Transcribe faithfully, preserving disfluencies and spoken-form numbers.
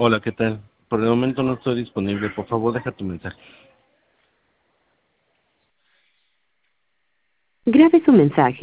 Hola, ¿qué tal? Por el momento no estoy disponible. Por favor, deja tu mensaje. Grabe su mensaje.